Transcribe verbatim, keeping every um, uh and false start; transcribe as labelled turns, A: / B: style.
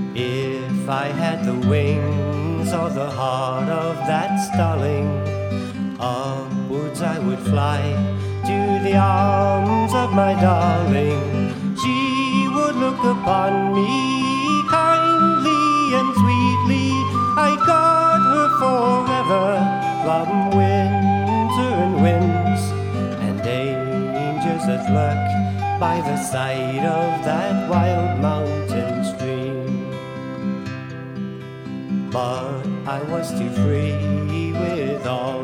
A: If I had the wings or the heart of that starling, upwards I would fly to the arms of my darling. She would look upon me kindly and sweetly. I guard her forever from winter and winds and dangers that lurk by the side of that wild mountain stream. But I was too free with all